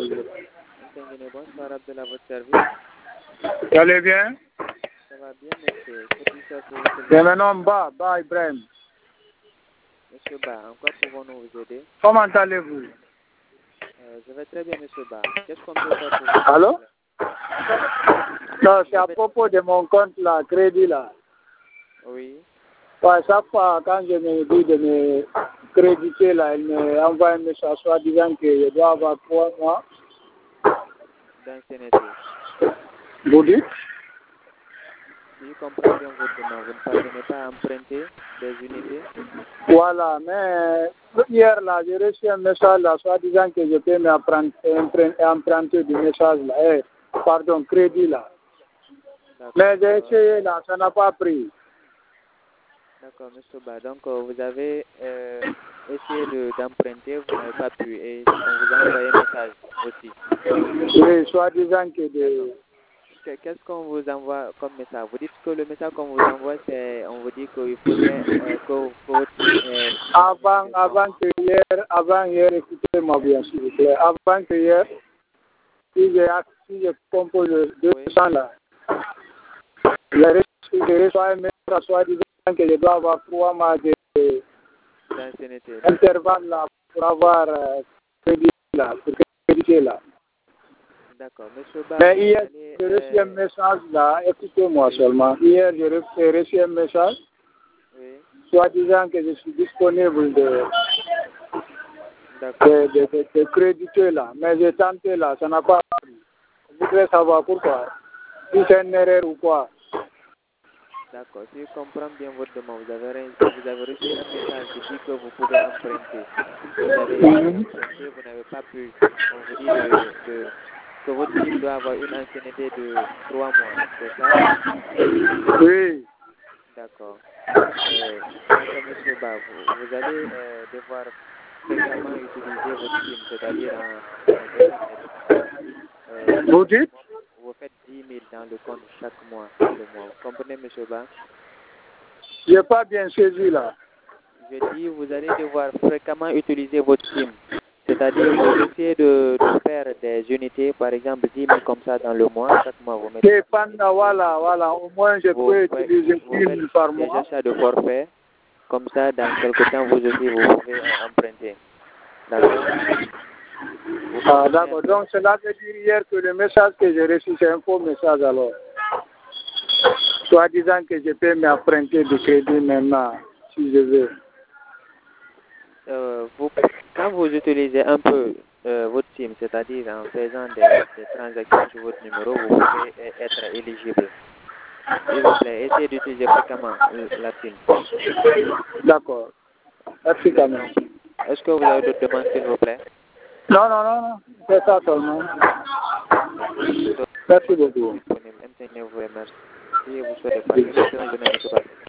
Bonsoir Abdallah, votre service. Vous allez bien? Ça va bien, monsieur. C'est mon nom Ba Ibrahim. Monsieur Ba, en quoi pouvons-nous vous aider? Comment allez-vous? Je vais très bien, monsieur Ba. Qu'est-ce qu'on peut faire pour vous? Allô? Non, c'est à propos de mon compte là, crédit là. Oui. Ouais, chaque fois quand je me dis de me créditer là, il m'envoie un message soit disant que je dois avoir 3 mois. D'ancienneté. Vous dites? Si je comprends bien votre demande, vous ne parvenez pas à emprunter des unités? Voilà, mais hier là, j'ai reçu un message là, soit disant que je peux emprunter du message là, pardon, crédit là. Mais j'ai essayé là, ça n'a pas pris. D'accord, monsieur Ba. Donc, vous avez essayé d'emprunter, vous n'avez pas pu. Et on vous a envoyé un message aussi. Oui, soit disant que de... Qu'est-ce qu'on vous envoie comme message? Vous dites que le message qu'on vous envoie, c'est, on vous dit qu'il faudrait que votre... Avant hier, écoutez-moi bien, s'il vous plaît. Avant que hier, si je compose 200 là, j'ai reçu un message, soit disant que je dois avoir 3 mois d'intervalle là pour avoir crédit là, pour créditer là. D'accord, monsieur Ba. Mais hier, j'ai reçu un message là, écoutez-moi seulement. Hier, j'ai reçu un message, soit disant que je suis disponible de créditer là. Mais j'ai tenté là, ça n'a pas pris. Je voudrais savoir pourquoi. Si c'est une erreur ou quoi. D'accord, si je comprends bien votre demande, vous avez reçu un message qui dit que vous pouvez emprunter. Vous avez emprunté, vous n'avez pas pu. On vous dit que votre team doit avoir une ancienneté de 3 mois, c'est ça? Oui. D'accord. Donc, monsieur Ba, vous allez devoir fréquemment utiliser votre team, c'est-à-dire vous dites? Vous faites 10 000 dans le compte chaque mois, dans le mois. Vous comprenez, monsieur Ba? Je n'ai pas bien saisi là. Je dis, vous allez devoir fréquemment utiliser votre team. C'est-à-dire, vous essayez de faire des unités, par exemple 10 000 comme ça dans le mois. Chaque mois, vous mettez... Voilà. Au moins, je peux utiliser 10 000 par mois. Des achats de forfait. Comme ça, dans quelque temps, vous aussi, vous pouvez emprunter. D'accord? Ah, d'accord. Donc, cela veut dire hier que le message que j'ai reçu, c'est un faux message alors. Soit disant que je peux m'emprunter du crédit maintenant, si je veux. Quand vous utilisez un peu votre team, c'est-à-dire en faisant des transactions sur votre numéro, vous pouvez être éligible. S'il vous plaît, essayez d'utiliser fréquemment la team. D'accord. Merci quand même. Est-ce que vous avez d'autres demandes, s'il vous plaît? Non. C'est ça seulement. Merci beaucoup. Vous remercie et vous souhaite de passer une bonne journée, monsieur Ba.